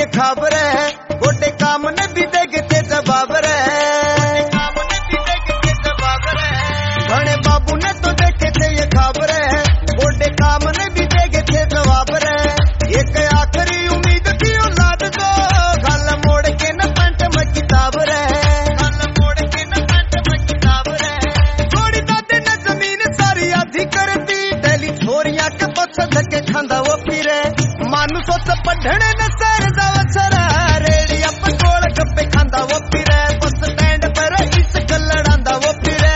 खबर है गोटे काम ने भी देखते जवाब रे घने बाबू ने तो देखे थे ये खबर है गोटे काम ने भी देखते जवाब रे एक आखिरी उम्मीद थी औलाद को गल मोड़ के न पंट में किताब रे थोड़ी दादे ने जमीन सारी आधी कर दी डेली छोरियां के पछ धके खांदा वो फिरे मानु सोच पढ़ने न सर जाव सरा रेडिया पकोड़ गप्पे खांदा वो फिरे बस स्टैंड पर इस लड़ांदा वो फिरे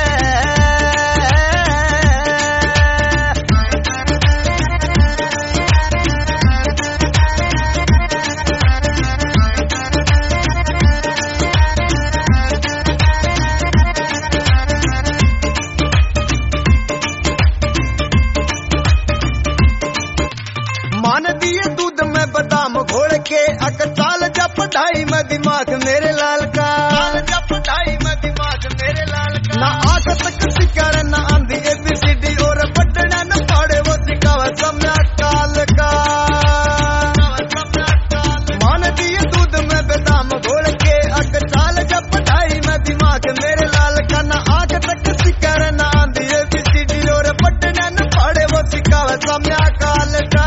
मान दिए दूध में बादाम घोल के अक चाल जा पढ़ाई में दिमाग मेरे लाल का ना आंख तक शिकार ना आंधी एबीसीडी और पढ़ना न पड़े वो सिखावा समय काल का मान दिए दूध में बादाम घोल के अक चाल जा पढ़ाई में दिमाग मेरे लाल का ना आंख तक शिकार ना आंधी एबीसीडी और पढ़ना न पड़े वो सिखावा समय काल का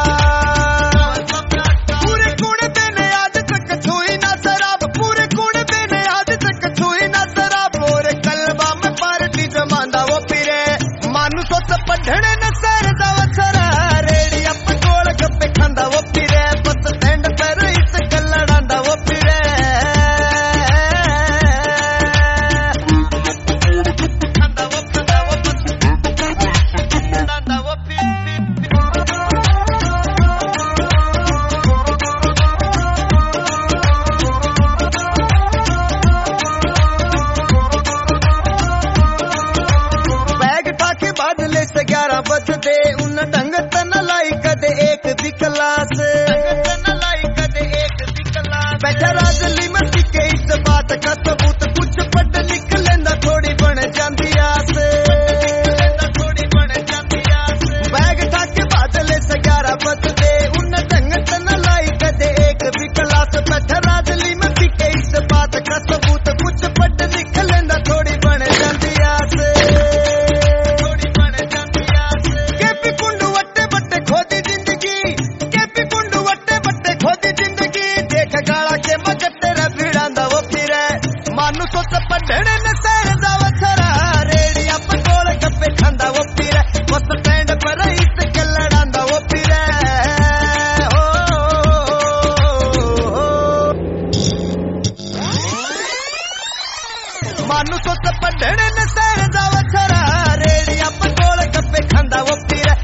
पढ़ने न सर जाव सरा रेडिया पकोड़ गप्पे खांदा वो फिरे बस स्टैंड पर इस लड़ांदा वो फिरे बदले से 11 बजते उन ढंग तन लाई कदे एक भी क्लास बैठा राजली मस्ती के इस बात का सबूत कुछ पढ़ लिख लेंदा थोड़ी बन जाती आस बैग था के बदले से 11 बजते उन ढंग तन लाई कदे एक भी क्लास बैठा राजली मस्ती के इस बात का सबूत कुछ पढ़ लिख लेंदा थोड़ी बन जाती आस मानु सोच पढ़ने न सर जाव सरा रेडिया पकोड़ गप्पे खांदा वो फिरे बस स्टैंड पर इस लड़ांदा वो फिरे मानु सोच पढ़ने न सर जाव सरा रेडिया पकोड़ गप्पे खांदा वो फिरे